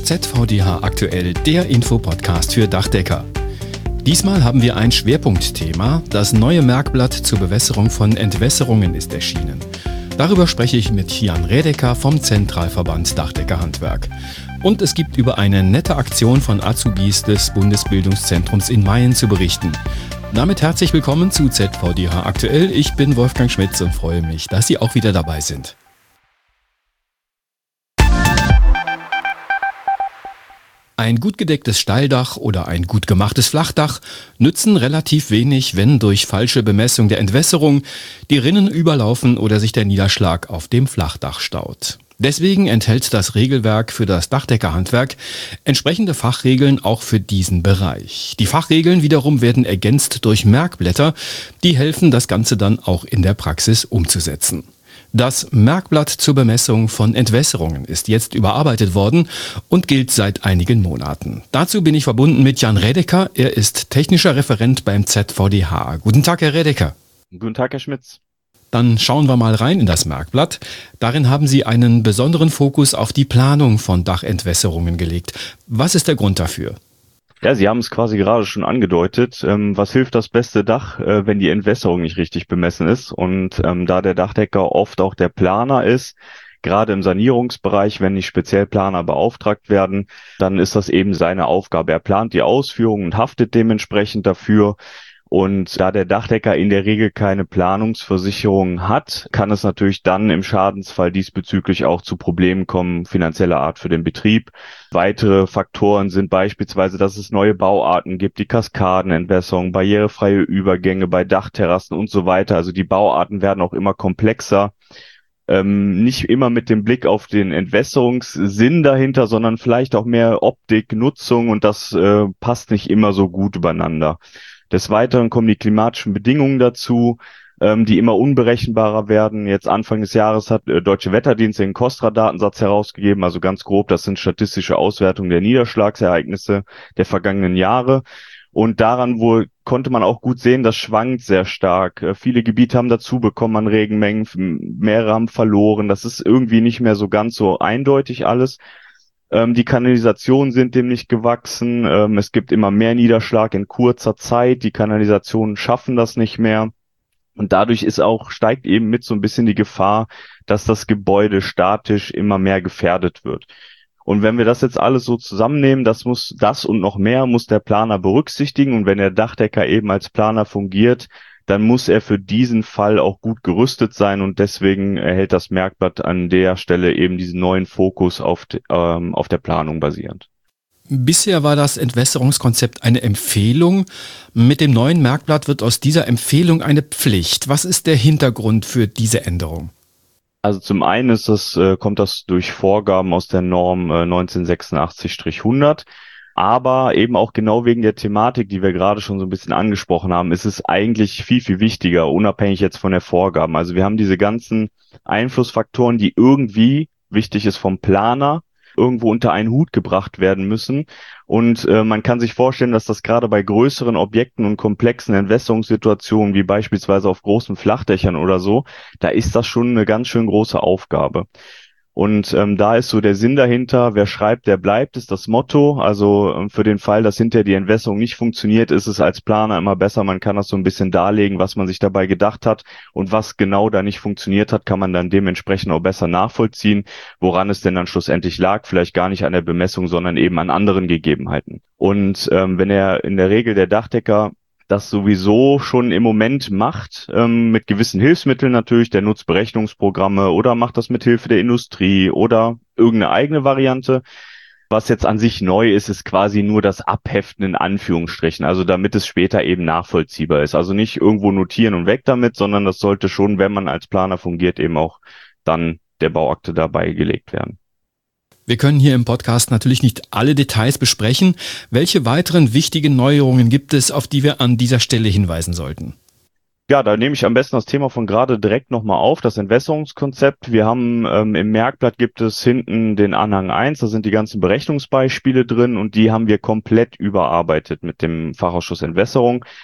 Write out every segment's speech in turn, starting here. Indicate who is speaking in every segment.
Speaker 1: ZVDH aktuell, der Infopodcast für Dachdecker. Diesmal haben wir ein Schwerpunktthema. Das neue Merkblatt zur Bewässerung von Entwässerungen ist erschienen. Darüber spreche ich mit Jan Redeker vom Zentralverband Dachdeckerhandwerk. Und es gibt über eine nette Aktion von Azubis des Bundesbildungszentrums in Mayen zu berichten. Damit herzlich willkommen zu ZVDH aktuell. Ich bin Wolfgang Schmitz und freue mich, dass Sie auch wieder dabei sind. Ein gut gedecktes Steildach oder ein gut gemachtes Flachdach nützen relativ wenig, wenn durch falsche Bemessung der Entwässerung die Rinnen überlaufen oder sich der Niederschlag auf dem Flachdach staut. Deswegen enthält das Regelwerk für das Dachdeckerhandwerk entsprechende Fachregeln auch für diesen Bereich. Die Fachregeln wiederum werden ergänzt durch Merkblätter, die helfen, das Ganze dann auch in der Praxis umzusetzen. Das Merkblatt zur Bemessung von Entwässerungen ist jetzt überarbeitet worden und gilt seit einigen Monaten. Dazu bin ich verbunden mit Jan Redeker. Er ist technischer Referent beim ZVDH. Guten Tag, Herr Redeker.
Speaker 2: Guten Tag, Herr Schmitz.
Speaker 1: Dann schauen wir mal rein in das Merkblatt. Darin haben Sie einen besonderen Fokus auf die Planung von Dachentwässerungen gelegt. Was ist der Grund dafür?
Speaker 2: Ja, Sie haben es quasi gerade schon angedeutet. Was hilft das beste Dach, wenn die Entwässerung nicht richtig bemessen ist? Und da der Dachdecker oft auch der Planer ist, gerade im Sanierungsbereich, wenn nicht speziell Planer beauftragt werden, dann ist das eben seine Aufgabe. Er plant die Ausführung und haftet dementsprechend dafür. Und da der Dachdecker in der Regel keine Planungsversicherung hat, kann es natürlich dann im Schadensfall diesbezüglich auch zu Problemen kommen, finanzieller Art für den Betrieb. Weitere Faktoren sind beispielsweise, dass es neue Bauarten gibt, die Kaskadenentwässerung, barrierefreie Übergänge bei Dachterrassen und so weiter. Also die Bauarten werden auch immer komplexer. Nicht immer mit dem Blick auf den Entwässerungssinn dahinter, sondern vielleicht auch mehr Optik, Nutzung, und das passt nicht immer so gut übereinander. Des Weiteren kommen die klimatischen Bedingungen dazu, die immer unberechenbarer werden. Jetzt Anfang des Jahres hat Deutsche Wetterdienst den KOSTRA-Datensatz herausgegeben, also ganz grob, das sind statistische Auswertungen der Niederschlagsereignisse der vergangenen Jahre. Und daran konnte man auch gut sehen, das schwankt sehr stark. Viele Gebiete haben dazu bekommen an Regenmengen, mehrere haben verloren. Das ist irgendwie nicht mehr so ganz so eindeutig alles. Die Kanalisationen sind dem nicht gewachsen. Es gibt immer mehr Niederschlag in kurzer Zeit. Die Kanalisationen schaffen das nicht mehr. Und dadurch steigt eben mit so ein bisschen die Gefahr, dass das Gebäude statisch immer mehr gefährdet wird. Und wenn wir das jetzt alles so zusammennehmen, das und noch mehr muss der Planer berücksichtigen. Und wenn der Dachdecker eben als Planer fungiert, dann muss er für diesen Fall auch gut gerüstet sein, und deswegen erhält das Merkblatt an der Stelle eben diesen neuen Fokus auf der Planung basierend.
Speaker 1: Bisher war das Entwässerungskonzept eine Empfehlung. Mit dem neuen Merkblatt wird aus dieser Empfehlung eine Pflicht. Was ist der Hintergrund für diese Änderung?
Speaker 2: Also zum einen kommt das durch Vorgaben aus der Norm 1986-100. Aber eben auch genau wegen der Thematik, die wir gerade schon so ein bisschen angesprochen haben, ist es eigentlich viel, viel wichtiger, unabhängig jetzt von der Vorgaben. Also wir haben diese ganzen Einflussfaktoren, die irgendwie, wichtig ist vom Planer, irgendwo unter einen Hut gebracht werden müssen. Und man kann sich vorstellen, dass das gerade bei größeren Objekten und komplexen Entwässerungssituationen, wie beispielsweise auf großen Flachdächern oder so, da ist das schon eine ganz schön große Aufgabe. Und da ist so der Sinn dahinter: wer schreibt, der bleibt, ist das Motto. Also für den Fall, dass hinterher die Entwässerung nicht funktioniert, ist es als Planer immer besser, man kann das so ein bisschen darlegen, was man sich dabei gedacht hat, und was genau da nicht funktioniert hat, kann man dann dementsprechend auch besser nachvollziehen, woran es denn dann schlussendlich lag. Vielleicht gar nicht an der Bemessung, sondern eben an anderen Gegebenheiten. Und wenn in der Regel der Dachdecker das sowieso schon im Moment macht, mit gewissen Hilfsmitteln natürlich, der nutzt Berechnungsprogramme oder macht das mit Hilfe der Industrie oder irgendeine eigene Variante. Was jetzt an sich neu ist, ist quasi nur das Abheften in Anführungsstrichen, also damit es später eben nachvollziehbar ist. Also nicht irgendwo notieren und weg damit, sondern das sollte schon, wenn man als Planer fungiert, eben auch dann der Bauakte dabei gelegt werden.
Speaker 1: Wir können hier im Podcast natürlich nicht alle Details besprechen. Welche weiteren wichtigen Neuerungen gibt es, auf die wir an dieser Stelle hinweisen sollten?
Speaker 2: Ja, da nehme ich am besten das Thema von gerade direkt nochmal auf, das Entwässerungskonzept. Wir haben im Merkblatt gibt es hinten den Anhang 1, da sind die ganzen Berechnungsbeispiele drin, und die haben wir komplett überarbeitet mit dem Fachausschuss Entwässerung.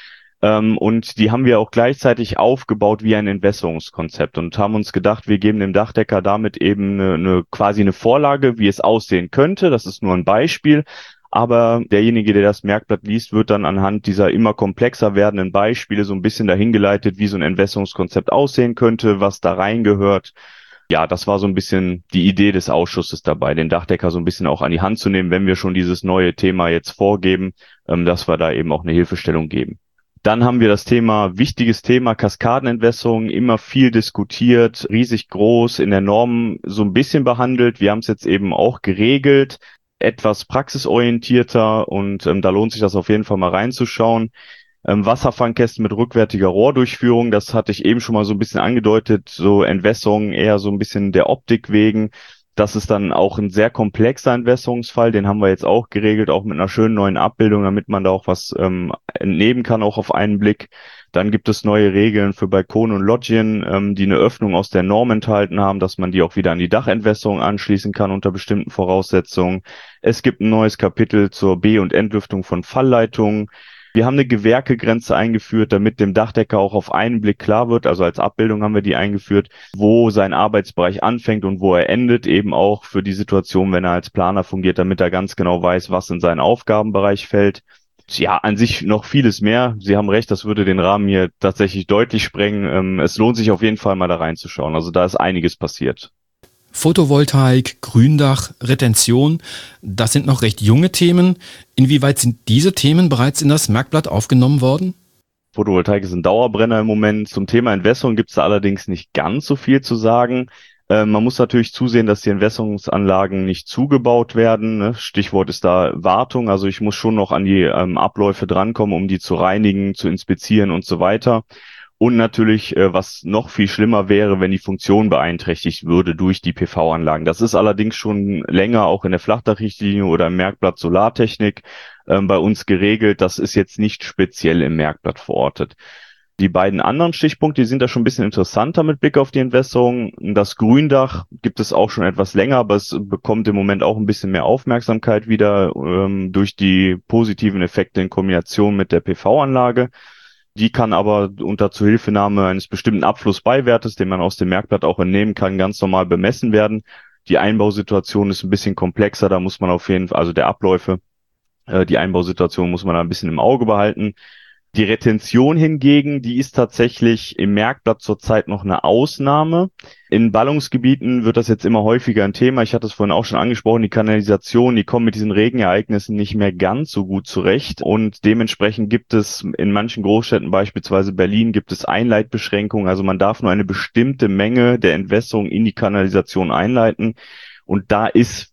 Speaker 2: Und die haben wir auch gleichzeitig aufgebaut wie ein Entwässerungskonzept und haben uns gedacht, wir geben dem Dachdecker damit eben quasi eine Vorlage, wie es aussehen könnte. Das ist nur ein Beispiel. Aber derjenige, der das Merkblatt liest, wird dann anhand dieser immer komplexer werdenden Beispiele so ein bisschen dahin geleitet, wie so ein Entwässerungskonzept aussehen könnte, was da reingehört. Ja, das war so ein bisschen die Idee des Ausschusses dabei, den Dachdecker so ein bisschen auch an die Hand zu nehmen, wenn wir schon dieses neue Thema jetzt vorgeben, dass wir da eben auch eine Hilfestellung geben. Dann haben wir das wichtiges Thema Kaskadenentwässerung, immer viel diskutiert, riesig groß, in der Norm so ein bisschen behandelt. Wir haben es jetzt eben auch geregelt, etwas praxisorientierter und da lohnt sich das auf jeden Fall mal reinzuschauen. Wasserfangkästen mit rückwärtiger Rohrdurchführung, das hatte ich eben schon mal so ein bisschen angedeutet, so Entwässerung eher so ein bisschen der Optik wegen. Das ist dann auch ein sehr komplexer Entwässerungsfall, den haben wir jetzt auch geregelt, auch mit einer schönen neuen Abbildung, damit man da auch was entnehmen kann, auch auf einen Blick. Dann gibt es neue Regeln für Balkone und Loggien, die eine Öffnung aus der Norm enthalten haben, dass man die auch wieder an die Dachentwässerung anschließen kann unter bestimmten Voraussetzungen. Es gibt ein neues Kapitel zur B- und Entlüftung von Fallleitungen. Wir haben eine Gewerkegrenze eingeführt, damit dem Dachdecker auch auf einen Blick klar wird, also als Abbildung haben wir die eingeführt, wo sein Arbeitsbereich anfängt und wo er endet, eben auch für die Situation, wenn er als Planer fungiert, damit er ganz genau weiß, was in seinen Aufgabenbereich fällt. Ja, an sich noch vieles mehr. Sie haben recht, das würde den Rahmen hier tatsächlich deutlich sprengen. Es lohnt sich auf jeden Fall mal da reinzuschauen. Also da ist einiges passiert.
Speaker 1: Photovoltaik, Gründach, Retention, das sind noch recht junge Themen. Inwieweit sind diese Themen bereits in das Merkblatt aufgenommen worden?
Speaker 2: Photovoltaik ist ein Dauerbrenner im Moment. Zum Thema Entwässerung gibt es da allerdings nicht ganz so viel zu sagen. Man muss natürlich zusehen, dass die Entwässerungsanlagen nicht zugebaut werden. Ne? Stichwort ist da Wartung. Also ich muss schon noch an die Abläufe drankommen, um die zu reinigen, zu inspizieren und so weiter. Und natürlich, was noch viel schlimmer wäre, wenn die Funktion beeinträchtigt würde durch die PV-Anlagen. Das ist allerdings schon länger auch in der Flachdachrichtlinie oder im Merkblatt Solartechnik bei uns geregelt. Das ist jetzt nicht speziell im Merkblatt verortet. Die beiden anderen Stichpunkte, die sind da schon ein bisschen interessanter mit Blick auf die Entwässerung. Das Gründach gibt es auch schon etwas länger, aber es bekommt im Moment auch ein bisschen mehr Aufmerksamkeit wieder durch die positiven Effekte in Kombination mit der PV-Anlage. Die kann aber unter Zuhilfenahme eines bestimmten Abflussbeiwertes, den man aus dem Merkblatt auch entnehmen kann, ganz normal bemessen werden. Die Einbausituation ist ein bisschen komplexer, da muss man auf jeden Fall, also der Abläufe, die Einbausituation muss man da ein bisschen im Auge behalten. Die Retention hingegen, die ist tatsächlich im Merkblatt zurzeit noch eine Ausnahme. In Ballungsgebieten wird das jetzt immer häufiger ein Thema. Ich hatte es vorhin auch schon angesprochen, die Kanalisation, die kommen mit diesen Regenereignissen nicht mehr ganz so gut zurecht. Und dementsprechend gibt es in manchen Großstädten, beispielsweise Berlin, gibt es Einleitbeschränkungen. Also man darf nur eine bestimmte Menge der Entwässerung in die Kanalisation einleiten. Und da ist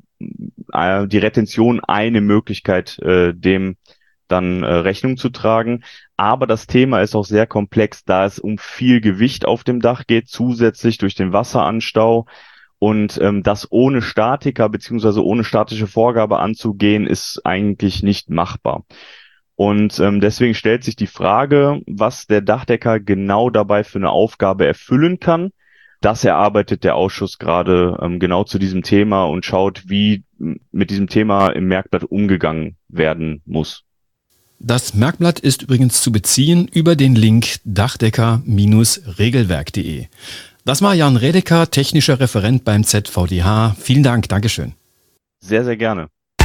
Speaker 2: die Retention eine Möglichkeit, dem dann Rechnung zu tragen. Aber das Thema ist auch sehr komplex, da es um viel Gewicht auf dem Dach geht, zusätzlich durch den Wasseranstau. Und das ohne Statiker beziehungsweise ohne statische Vorgabe anzugehen, ist eigentlich nicht machbar. Und deswegen stellt sich die Frage, was der Dachdecker genau dabei für eine Aufgabe erfüllen kann. Das erarbeitet der Ausschuss gerade genau zu diesem Thema und schaut, wie mit diesem Thema im Merkblatt umgegangen werden muss.
Speaker 1: Das Merkblatt ist übrigens zu beziehen über den Link dachdecker-regelwerk.de. Das war Jan Redeker, technischer Referent beim ZVDH. Vielen Dank, Dankeschön.
Speaker 2: Sehr, sehr gerne.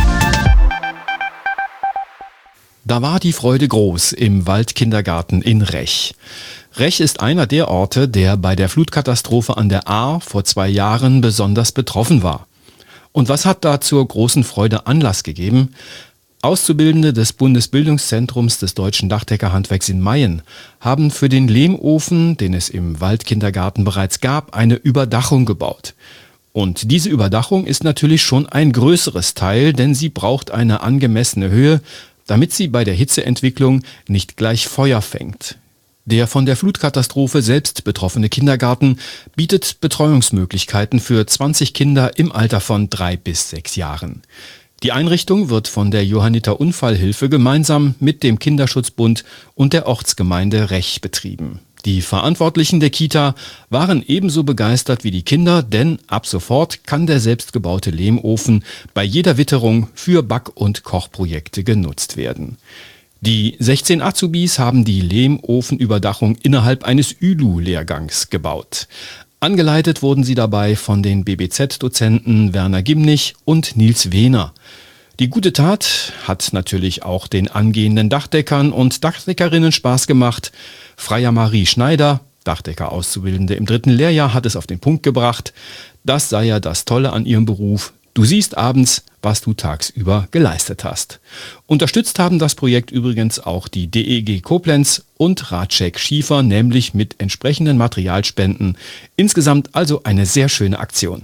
Speaker 1: Da war die Freude groß im Waldkindergarten in Rech. Rech ist einer der Orte, der bei der Flutkatastrophe an der Ahr vor 2 Jahren besonders betroffen war. Und was hat da zur großen Freude Anlass gegeben? Auszubildende des Bundesbildungszentrums des Deutschen Dachdeckerhandwerks in Mayen haben für den Lehmofen, den es im Waldkindergarten bereits gab, eine Überdachung gebaut. Und diese Überdachung ist natürlich schon ein größeres Teil, denn sie braucht eine angemessene Höhe, damit sie bei der Hitzeentwicklung nicht gleich Feuer fängt. Der von der Flutkatastrophe selbst betroffene Kindergarten bietet Betreuungsmöglichkeiten für 20 Kinder im Alter von 3 bis 6 Jahren. Die Einrichtung wird von der Johanniter Unfallhilfe gemeinsam mit dem Kinderschutzbund und der Ortsgemeinde Rech betrieben. Die Verantwortlichen der Kita waren ebenso begeistert wie die Kinder, denn ab sofort kann der selbstgebaute Lehmofen bei jeder Witterung für Back- und Kochprojekte genutzt werden. Die 16 Azubis haben die Lehmofenüberdachung innerhalb eines ÜLU-Lehrgangs gebaut. Angeleitet wurden sie dabei von den BBZ-Dozenten Werner Gimnich und Nils Wehner. Die gute Tat hat natürlich auch den angehenden Dachdeckern und Dachdeckerinnen Spaß gemacht. Freier Marie Schneider, Dachdecker-Auszubildende im 3. Lehrjahr, hat es auf den Punkt gebracht. Das sei ja das Tolle an ihrem Beruf. Du siehst abends, was du tagsüber geleistet hast. Unterstützt haben das Projekt übrigens auch die DEG Koblenz und Ratschek Schiefer, nämlich mit entsprechenden Materialspenden. Insgesamt also eine sehr schöne Aktion.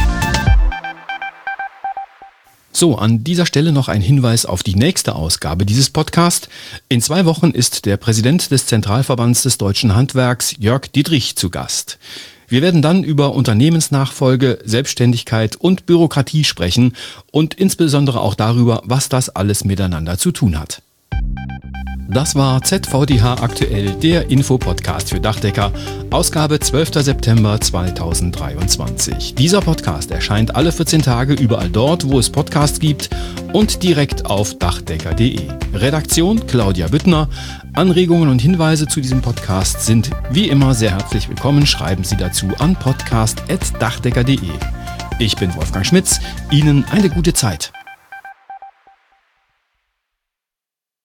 Speaker 1: So, an dieser Stelle noch ein Hinweis auf die nächste Ausgabe dieses Podcasts. In 2 Wochen ist der Präsident des Zentralverbands des Deutschen Handwerks, Jörg Dietrich, zu Gast. Wir werden dann über Unternehmensnachfolge, Selbstständigkeit und Bürokratie sprechen und insbesondere auch darüber, was das alles miteinander zu tun hat. Das war ZVDH aktuell, der Infopodcast für Dachdecker, Ausgabe 12. September 2023. Dieser Podcast erscheint alle 14 Tage überall dort, wo es Podcasts gibt und direkt auf dachdecker.de. Redaktion Claudia Büttner. Anregungen und Hinweise zu diesem Podcast sind wie immer sehr herzlich willkommen. Schreiben Sie dazu an podcast@dachdecker.de. Ich bin Wolfgang Schmitz. Ihnen eine gute Zeit.